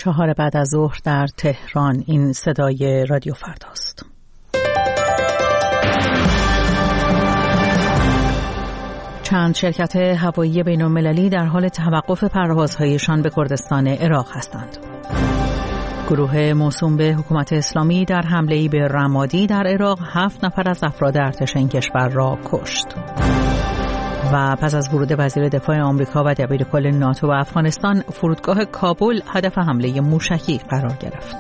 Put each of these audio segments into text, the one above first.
4 بعد از ظهر در تهران. این صدای رادیو فرداست. چند شرکت هوایی بین‌المللی در حال توقف پروازهایشان به کردستان عراق هستند. گروه موسوم به حکومت اسلامی در حمله‌ای به رمادی در عراق 7 نفر از افراد ارتش این کشور را کشت. و پس از ورود وزیر دفاع آمریکا و دبیرکل ناتو به افغانستان، فرودگاه کابل هدف حمله موشکی قرار گرفت.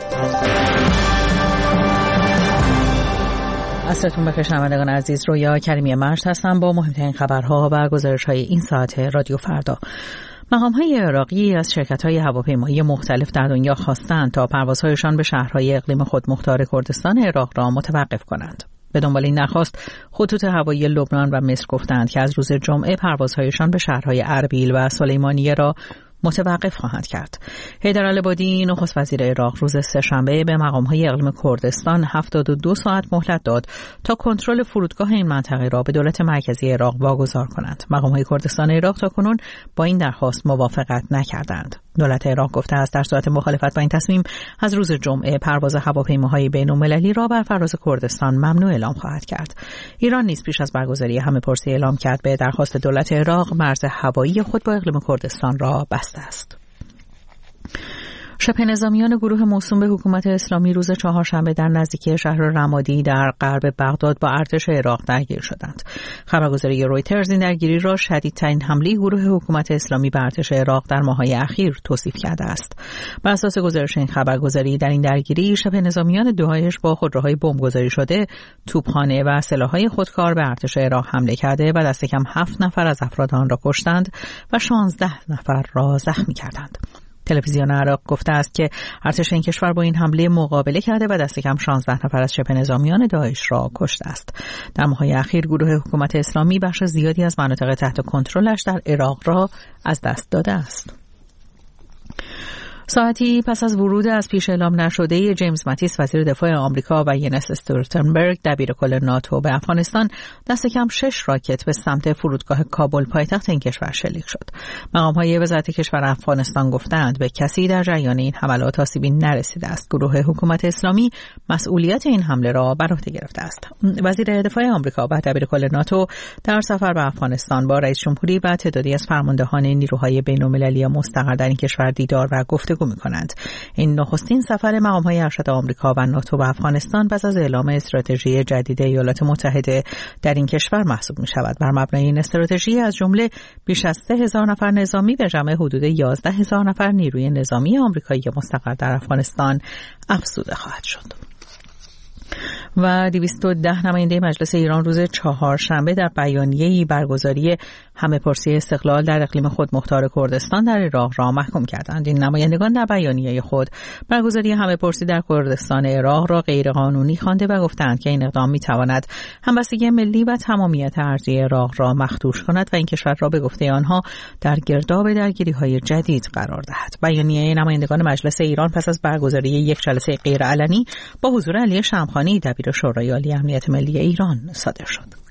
عصرتون بخیر شنوندگان عزیز، رویا کریمی مشت هستم با مهمترین خبرها و گزارش‌های این ساعت رادیو فردا. مقام‌های عراقی از شرکت‌های هواپیمایی مختلف در دنیا خواستند تا پروازهایشان به شهرهای اقلیم خودمختار کردستان عراق را متوقف کنند. به دنبال این درخواست، خطوط هوایی لبنان و مصر گفتند که از روز جمعه پروازهایشان به شهرهای اربیل و سلیمانیه را متوقف خواهند کرد. حیدر العبادی نخست وزیر عراق روز سه‌شنبه به مقام‌های اقلیم کردستان 72 ساعت مهلت داد تا کنترل فرودگاه این منطقه را به دولت مرکزی عراق واگذار کنند. مقام‌های کردستان عراق تاکنون با این درخواست موافقت نکردند. دولت عراق گفته است در صورت مخالفت با این تصمیم از روز جمعه پرواز هواپیماهای بین‌المللی را بر فراز کردستان ممنوع اعلام خواهد کرد. ایران نیز پیش از برگزاری همه‌پرسی اعلام کرد به درخواست دولت عراق مرز هوایی خود با اقلیم کردستان را بسته است. شبه نظامیان گروه موسوم به حکومت اسلامی روز چهارشنبه در نزدیکی شهر رمادی در غرب بغداد با ارتش عراق درگیر شدند. خبرگزاری رویترز این درگیری را شدیدترین حمله گروه حکومت اسلامی به ارتش عراق در ماه‌های اخیر توصیف کرده است. بر اساس گزارش این خبرگزاری، در این درگیری شبه نظامیان داعش با خودروهای بمبگذاری شده، توپخانه و سلاح‌های خودکار به ارتش عراق حمله کرده و دست کم 7 نفر از افراد آن را کشتند و 16 نفر را زخمی کردند. تلویزیون عراق گفته است که ارتش این کشور با این حمله مقابله کرده و دست کم 16 نفر از شبه نظامیان داعش را کشته است. در ماه‌های اخیر گروه حکومت اسلامی بخش زیادی از مناطق تحت کنترلش در عراق را از دست داده است. ساعتی پس از ورود از پیش اعلام نشده جیمز ماتیس وزیر دفاع آمریکا و ینس استولتنبرگ دبیرکل ناتو به افغانستان، دست کم 6 راکت به سمت فرودگاه کابل پایتخت این کشور شلیک شد. مقام‌های وزارت کشور افغانستان گفتند به کسی در جریان این حملات آسیبی نرسیده است. گروه حکومت اسلامی مسئولیت این حمله را بر عهده گرفته است. وزیر دفاع آمریکا و دبیرکل ناتو در سفر به افغانستان با رئیس جمهوری و تعدادی از فرماندهان نیروهای بین‌المللی مستقر در این کشور دیدار و گفتگو می‌کنند. این نخستین سفر مقام‌های ارشد آمریکا و ناتو به افغانستان پس از اعلام استراتژی جدید ایالات متحده در این کشور محسوب می‌شود. بر مبنای این استراتژی از جمله بیش از 3000 نفر نظامی به جمع حدود 11000 نفر نیروی نظامی آمریکایی مستقر در افغانستان افزوده خواهد شد. و 210 نماینده مجلس ایران روز چهارشنبه در بیانیه‌ای برگزاری همه‌پرسی استقلال در اقلیم خودمختار کردستان در عراق را محکوم کردند. این نمایندگان در بیانیه خود برگزاری همه‌پرسی در کردستان عراق را غیرقانونی خوانده و گفتند که این اقدام می‌تواند همبستگی ملی و تمامیت ارضی عراق را مخدوش کند و این کشور را به گفته آنها در گرداب درگیری‌های جدید قرار دهد. بیانیه نمایندگان مجلس ایران پس از برگزاری یک جلسه غیرعلنی با حضور علی شمخانی دبیر شورای عالی امنیت ملی ایران صادر شد.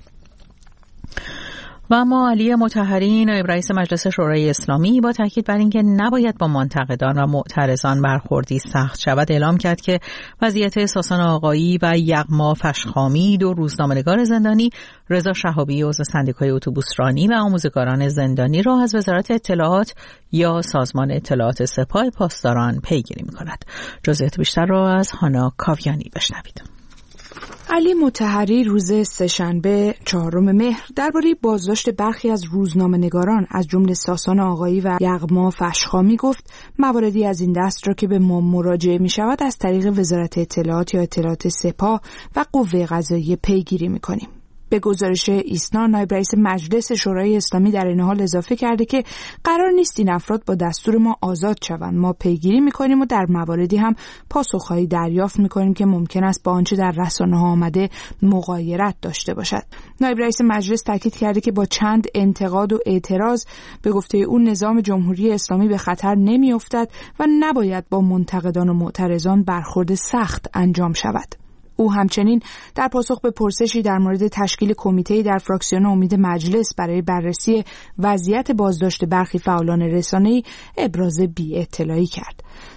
و اما علی مطهری نایب رئیس مجلس شورای اسلامی با تاکید بر اینکه نباید با منتقدان و معترضان برخوردی سخت شود اعلام کرد که وضعیت ساسان آقایی و یغما فشخامی، 2 روزنامه‌نگار زندانی، رضا شهابی عضو سندیکای اتوبوسرانی و آموزگاران زندانی را از وزارت اطلاعات یا سازمان اطلاعات سپاه پاسداران پیگیری می‌کند. جزئیات بیشتر را از هانا کاویانی بشنوید. علی مطهری روز سه‌شنبه 4 مهر درباره بازداشت برخی از روزنامه‌نگاران از جمله ساسان آقایی و یغما فشخامی گفت مواردی از این دست را که به ما مراجعه می‌شود از طریق وزارت اطلاعات یا اطلاعات سپاه و قوه قضاییه پیگیری می‌کنیم. به گزارش ایسنا، نایب رئیس مجلس شورای اسلامی در این حال اضافه کرده که قرار نیست این افراد با دستور ما آزاد شوند. ما پیگیری می‌کنیم و در مواردی هم پاسخهایی دریافت می‌کنیم که ممکن است با آنچه در رسانه‌ها آمده مغایرت داشته باشد. نایب رئیس مجلس تاکید کرده که با چند انتقاد و اعتراض به گفته او نظام جمهوری اسلامی به خطر نمی‌افتد و نباید با منتقدان و معترضان برخورد سخت انجام شود. او همچنین در پاسخ به پرسشی در مورد تشکیل کمیته‌ای در فراکسیون امید مجلس برای بررسی وضعیت بازداشت برخی فعالان رسانه‌ای ابراز بی‌اطلاعی کرد.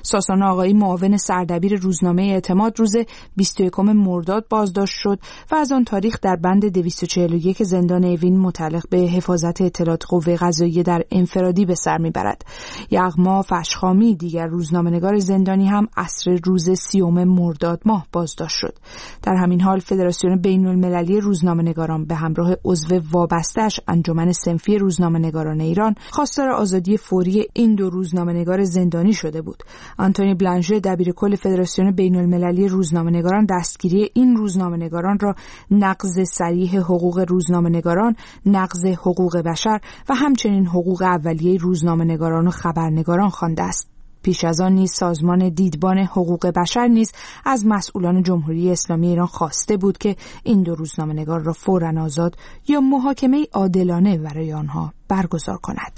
ساسان آقایی معاون سردبیر روزنامه اعتماد روز 21 مرداد بازداشت شد و از آن تاریخ در بند 241 زندان اوین متعلق به حفاظت اطلاعات قوه قضاییه در انفرادی به سر میبرد. یغما فشخامی دیگر روزنامه‌نگار زندانی هم عصر روز 30 مرداد ماه بازداشت شد. در همین حال فدراسیون بین‌المللی روزنامه‌نگاران به همراه عضو وابسته‌اش انجمن صنفی روزنامه‌نگاران ایران خواستار آزادی فوری این دو روزنامه‌نگار زندانی شده بود. آنتونی بلانژه دبیرکل فدراسیون بین‌المللی روزنامه‌نگاران دستگیری این روزنامه‌نگاران را نقض صریح حقوق روزنامه‌نگاران، نقض حقوق بشر و همچنین حقوق اولیه روزنامه‌نگاران و خبرنگاران خوانده است. پیش از آن نیز سازمان دیدبان حقوق بشر نیز از مسئولان جمهوری اسلامی ایران خواسته بود که این دو روزنامه‌نگار را فوراً آزاد یا محاکمه عادلانه برای آنها برگزار کند.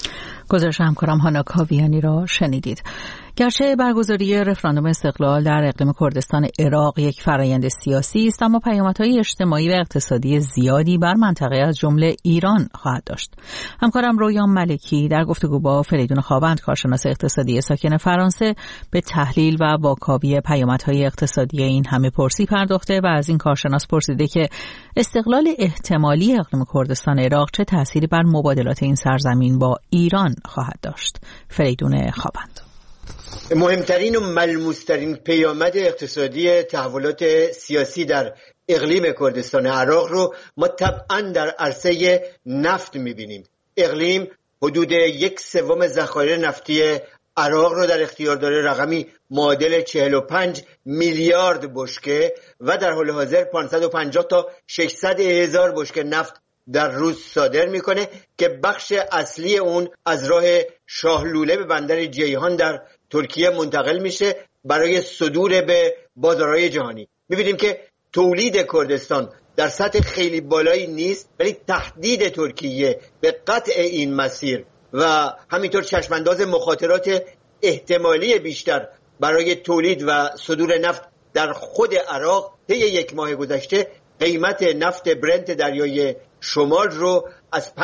گزارش همکارم هانا کاویانی را شنیدید. گرچه برگزاری رفراندوم استقلال در اقلیم کردستان عراق یک فرایند سیاسی است، اما پیامدهای اجتماعی و اقتصادی زیادی بر منطقه از جمله ایران خواهد داشت. همکارم رویان ملکی در گفتگو با فریدون خاوند، کارشناس اقتصادی ساکن فرانسه، به تحلیل و واکاوی پیامدهای اقتصادی این همه پرسی پرداخته و از این کارشناس پرسیده که استقلال احتمالی اقلیم کردستان عراق چه تأثیری بر مبادلات این سرزمین با ایران خواهد داشت. فریدون خاوند: مهمترین و ملموسترین پیامد اقتصادی تحولات سیاسی در اقلیم کردستان عراق رو ما طبعا در عرصه نفت می‌بینیم. اقلیم حدود 1/3 ذخایر نفتی عراق رو در اختیار داره، رقمی معادل 45 میلیارد بشکه و در حال حاضر 550 تا 600 هزار بشکه نفت در روز صادر میکنه که بخش اصلی اون از راه شاه لوله به بندر جیهان در ترکیه منتقل میشه برای صدور به بازارهای جهانی. میبینیم که تولید کردستان در سطح خیلی بالایی نیست، ولی تهدید ترکیه به قطع این مسیر و همینطور چشمانداز مخاطرات احتمالی بیشتر برای تولید و صدور نفت در خود عراق طی یک ماه گذشته قیمت نفت برنت دریای شمال رو از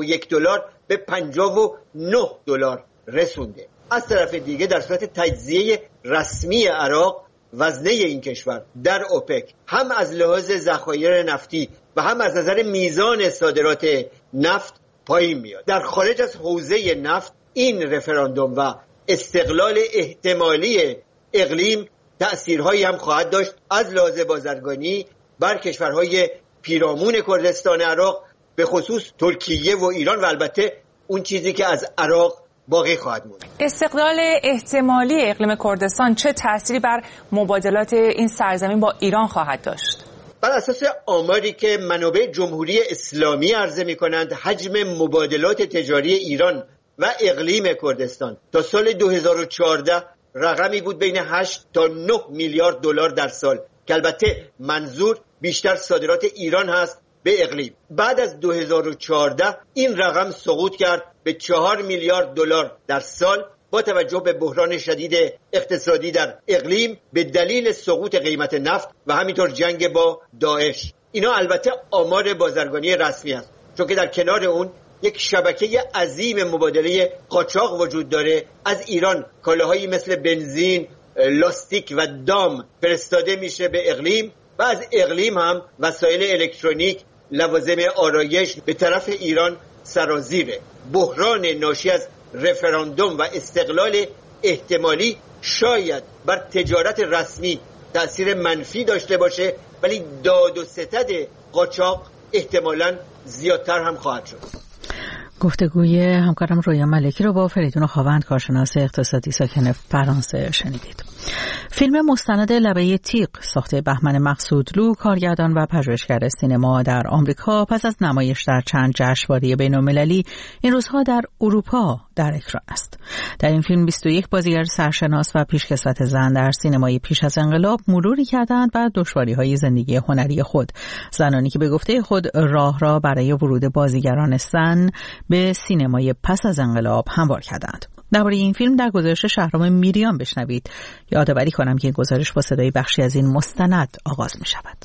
$51 به $59 رسونده. از طرف دیگه در صورت تجزیه رسمی عراق وزنه این کشور در اوپک هم از لحاظ ذخایر نفتی و هم از نظر میزان صادرات نفت پایین میاد. در خارج از حوزه نفت این رفراندوم و استقلال احتمالی اقلیم تأثیرهایی هم خواهد داشت از لحاظ بازرگانی بر کشورهای پیرامون کردستان عراق، به خصوص ترکیه و ایران و البته اون چیزی که از عراق باقی خواهد موند. استقلال احتمالی اقلیم کردستان چه تأثیری بر مبادلات این سرزمین با ایران خواهد داشت؟ بر اساس آماری که منابع جمهوری اسلامی عرضه می‌کنند، حجم مبادلات تجاری ایران و اقلیم کردستان تا سال 2014 رقمی بود بین 8 تا 9 میلیارد دلار در سال که البته منظور بیشتر صادرات ایران هست به اقلیم. بعد از 2014 این رقم سقوط کرد به 4 میلیارد دلار در سال با توجه به بحران شدید اقتصادی در اقلیم به دلیل سقوط قیمت نفت و همینطور جنگ با داعش. اینا البته آمار بازرگانی رسمی است، چون که در کنار اون یک شبکه عظیم مبادله قاچاق وجود داره. از ایران کالاهایی مثل بنزین، لاستیک و دام فرستاده میشه به اقلیم و از اقلیم هم وسایل الکترونیک، لوازم آرایش به طرف ایران سرازیره. بحران ناشی از رفراندوم و استقلال احتمالی شاید بر تجارت رسمی تأثیر منفی داشته باشه، ولی داد و ستد قاچاق احتمالاً زیادتر هم خواهد شد. گفتگوی همکارم رویان ملکی رو با فریدون خاوند، کارشناس اقتصادی ساکن فرانسه، شنیدید. فیلم مستند لبه تیغ ساخته بهمن مقصودلو، کارگردان و پژوهشگر سینما در آمریکا، پس از نمایش در چند جشنواره بین‌المللی این روزها در اروپا در اکران است. در این فیلم 21 بازیگر سرشناس و پیشکسوت زن در سینمای پیش از انقلاب مروری کردند بر دشواری‌های زندگی هنری خود، زنانی که به گفته خود راه را برای ورود بازیگران زن به سینمای پس از انقلاب هموار کردند. درباره این فیلم در گزارش شهرام میریان بشنوید. یادآوری کنم که این گزارش با صدای بخشی از این مستند آغاز می شود.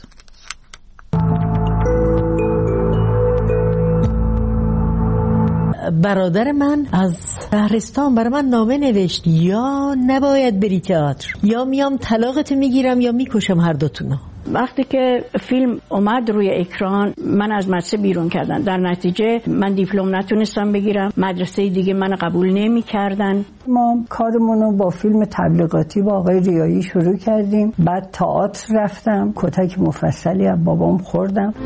برادر من از شهرستان برای من نامه نوشت یا نباید بری تئاتر، یا میام طلاقت میگیرم یا میکشم هر دوتونو. وقتی که فیلم اومد روی اکران من از مدرسه بیرون کردن، در نتیجه من دیپلم نتونستم بگیرم، مدرسه دیگه من قبول نمی کردن. ما کارمون رو با فیلم تبلیغاتی با آقای ریایی شروع کردیم، بعد تئاتر رفتم، کتک مفصلی از بابام خوردم.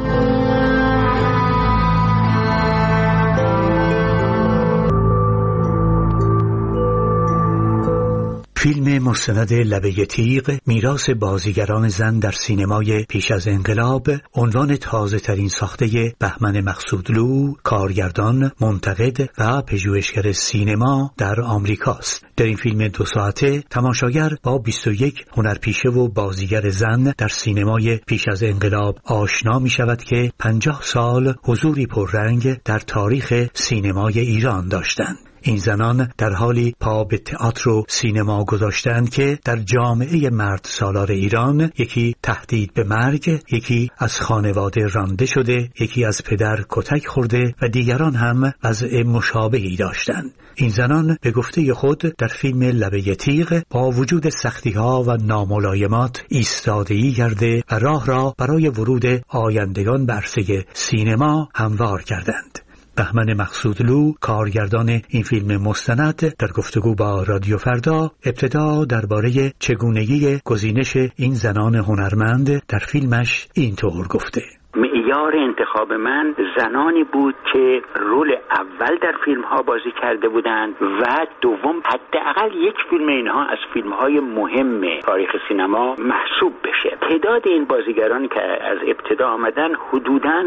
فیلم مستند لبه تیغ، میراث بازیگران زن در سینمای پیش از انقلاب، عنوان تازه ترین ساخته بهمن مقصودلو، کارگردان، منتقد و پژوهشگر سینما در آمریکاست. در این فیلم 2 ساعته تماشاگر با 21 هنرپیشه و بازیگر زن در سینمای پیش از انقلاب آشنا می شود که 50 سال حضوری پررنگ در تاریخ سینمای ایران داشتند. این زنان در حالی پا به تئاتر و سینما گذاشتند که در جامعه مرد سالار ایران یکی تهدید به مرگ، یکی از خانواده رانده شده، یکی از پدر کتک خورده و دیگران هم وضع مشابهی داشتند. این زنان به گفته خود در فیلم لبه تیغ با وجود سختی‌ها و ناملایمات ایستادگی کرده و راه را برای ورود آیندگان به عرصه سینما هموار کردند. بهمن مقصودلو، کارگردان این فیلم مستند، در گفتگو با رادیو فردا ابتدا درباره چگونگی گزینش این زنان هنرمند در فیلمش اینطور گفته: معیار انتخاب من زنانی بود که رول اول در فیلم ها بازی کرده بودند و دوم حداقل یک فیلم اینها از فیلم های مهم تاریخ سینما محسوب بشه. تعداد این بازیگرانی که از ابتدا آمدن حدوداً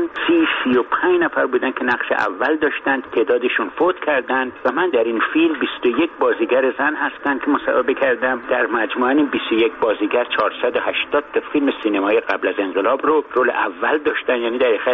30-35 نفر بودن که نقش اول داشتند، تعدادشون فوت کردند و من در این فیلم 21 بازیگر زن هستند که مصاحبه کردم. در مجموع این 21 بازیگر 480 تا فیلم سینمایی قبل از انقلاب رو رول اول داشتن، یعنی در حقیقت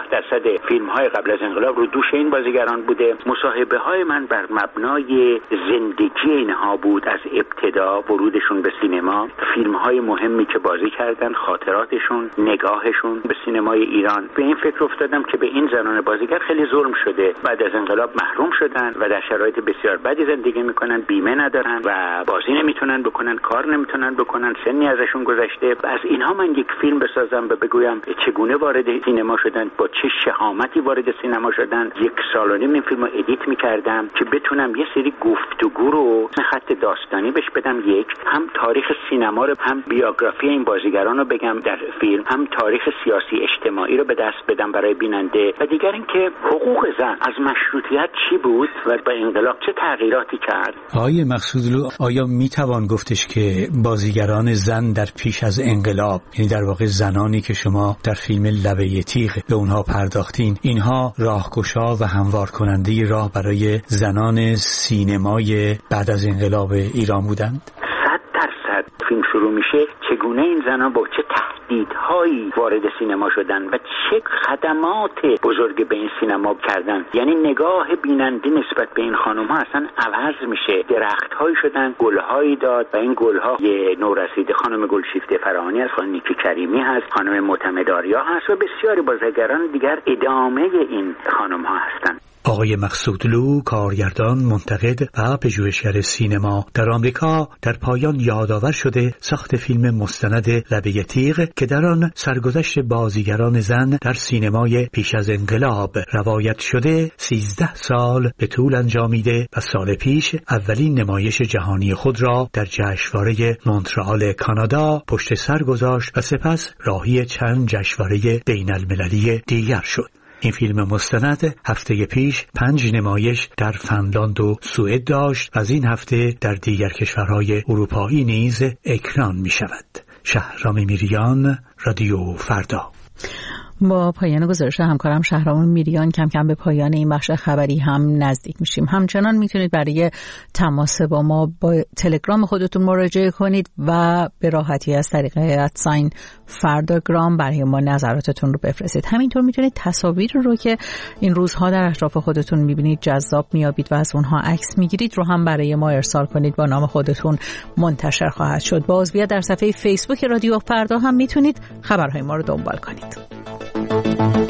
50% فیلم‌های قبل از انقلاب رو دوش این بازیگران بوده. مصاحبه‌های من بر مبنای زندگی اینها بود، از ابتدا ورودشون به سینما، فیلم‌های مهمی که بازی کردن، خاطراتشون، نگاهشون به سینمای ایران. به این فکر افتادم که به این زنان بازیگر خیلی ظلم شده، بعد از انقلاب محروم شدن و در شرایط بسیار بدی زندگی میکنن، بیمه ندارن و بازی نمیتونن بکنن، کار نمیتونن بکنن، سنی ازشون گذشته. از اینها من یک فیلم بسازم و بگویم چگونه وارد سینما شدن، با چه شهامتی وارد سینما شدن. 1 سال و نیم این فیلمو ادیت میکردم که بتونم یه سری گفتگو رو خط داستانی بهش بدم، یک هم تاریخ سینما رو، هم بیوگرافی این بازیگران رو بگم در فیلم، هم تاریخ سیاسی اجتماعی رو به دست بدم برای بیننده و دیگر اینکه حقوق زن از مشروطیت چی بود و با انقلاب چه تغییراتی کرد. آقای مقصودلو، آیا میتوان گفتش که بازیگران زن در پیش از انقلاب، یعنی در واقع زنانی که شما در فیلم لبه تیغ به اونها پرداختین، اینها راهگشا و هموار کننده راه برای زنان سینمای بعد از انقلاب ایران بودند؟ 100% فیلم شروع میشه چگونه این زنان با چه تهدیدهایی وارد سینما شدن و چه خدمات بزرگ به این سینما کردن. یعنی نگاه بیننده نسبت به این خانم ها اصلا عوض میشه. درختهایی شدن، گلهایی داد و این گلها یه نورسیده خانم گلشیفته فراهانی هست، خانم نیکی کریمی هست، خانم معتمد آریا هست و بسیاری بازیگران دیگر ادامه این خانم ها هستند. آقای مقصودلو، کارگردان، منتقد و پژوهشگر سینما در آمریکا، در پایان یادآور شده ساخت فیلم مستند لبه تیغ که در آن سرگذشت بازیگران زن در سینمای پیش از انقلاب روایت شده 13 سال به طول انجامیده و سال پیش اولین نمایش جهانی خود را در جشنواره مونترال کانادا پشت سر گذاشت و سپس راهی چند جشنواره بین المللی دیگر شد. این فیلم مستند هفته پیش 5 نمایش در فنلاند و سوئد داشت و از این هفته در دیگر کشورهای اروپایی نیز اکران می شود. شهرام میریان، رادیو فردا. با پایان گزارش همکارم شهرام میریان کم کم به پایان این بخش خبری هم نزدیک میشیم. همچنان میتونید برای تماس با ما با تلگرام خودتون مراجعه کنید و به راحتی از طریق ادساین فرداگرام برای ما نظراتتون رو بفرستید. همینطور میتونید تصاویر رو که این روزها در اطراف خودتون میبینید جذاب میابید و از اونها عکس میگیرید رو هم برای ما ارسال کنید، با نام خودتون منتشر خواهد شد. با عضویت در صفحه فیسبوک رادیو فردا هم میتونید خبرهای ما رو دنبال کنید.